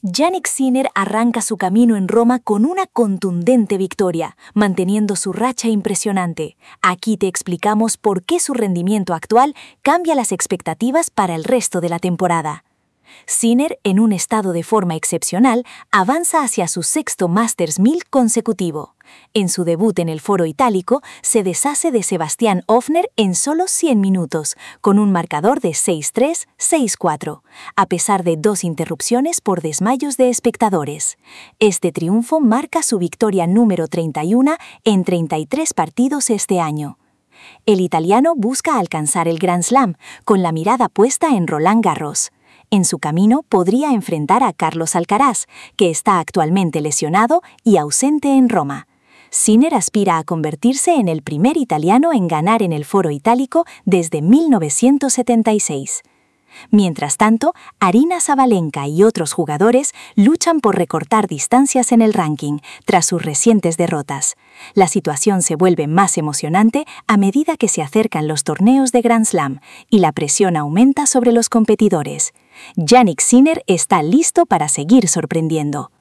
Jannik Sinner arranca su camino en Roma con una contundente victoria, manteniendo su racha impresionante. Aquí te explicamos por qué su rendimiento actual cambia las expectativas para el resto de la temporada. Sinner, en un estado de forma excepcional, avanza hacia su sexto Masters 1000 consecutivo. En su debut en el Foro Itálico, se deshace de Sebastian Ofner en solo 100 minutos, con un marcador de 6-3, 6-4, a pesar de 2 interrupciones por desmayos de espectadores. Este triunfo marca su victoria número 31 en 33 partidos este año. El italiano busca alcanzar el Grand Slam, con la mirada puesta en Roland Garros. En su camino podría enfrentar a Carlos Alcaraz, que está actualmente lesionado y ausente en Roma. Sinner aspira a convertirse en el primer italiano en ganar en el Foro Itálico desde 1976. Mientras tanto, Aryna Sabalenka y otros jugadores luchan por recortar distancias en el ranking tras sus recientes derrotas. La situación se vuelve más emocionante a medida que se acercan los torneos de Grand Slam y la presión aumenta sobre los competidores. Jannik Sinner está listo para seguir sorprendiendo.